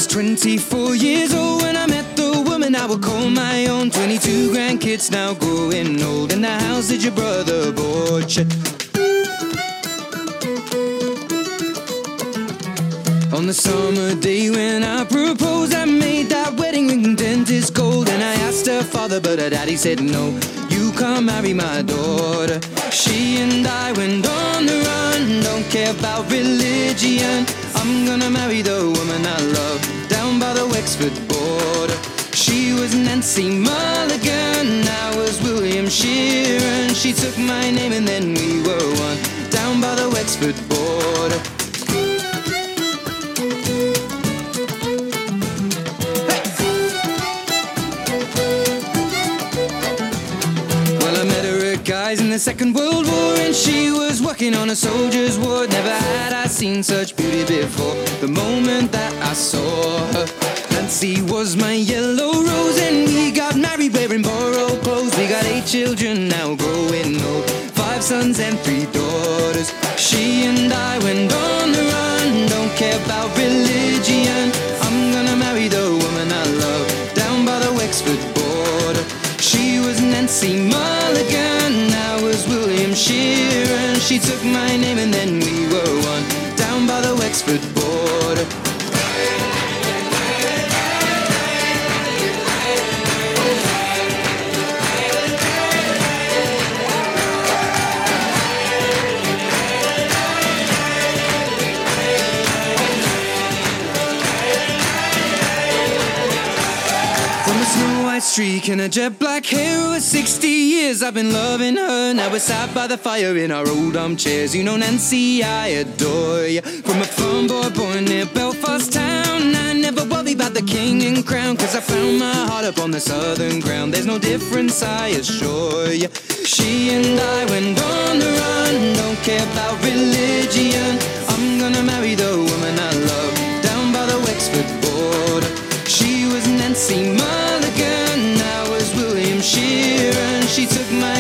24 years old when I met the woman I would call my own. 22 grandkids now growing old, in the house that your brother bought you. On the summer day when I proposed, I made that wedding ring dentist gold. And I asked her father, but her daddy said no, you can't marry my daughter. She and I went on the run, don't care about religion. I'm gonna marry the woman I love, down by the Wexford border. She was Nancy Mulligan, I was William Sheeran. She took my name and then we were one, down by the Wexford border. Guys in the Second World War, and she was working on a soldier's ward. Never had I seen such beauty before, the moment that I saw her. Nancy was my yellow rose, and we got married wearing borrowed clothes. We got 8 children now growing old, 5 sons and 3 daughters. She and I went on the run, don't care about religion. I'm gonna marry the woman I love, down by the Wexford border. She was Nancy Mulligan, I was William Sheeran. She took my name and then we were one, down by the Wexford border. Streak and a jet black hair, over 60 years I've been loving her. Now we're sat by the fire in our old armchairs. You know Nancy, I adore you. From a farm boy born near Belfast town, I never worry about the king and crown, cause I found my heart up on the southern ground. There's no difference, I assure you. She and I went on the run, don't care about religion. I'm gonna marry the woman I love, down by the Wexford border. She was Nancy Mulligan, I was William Sheeran. She took my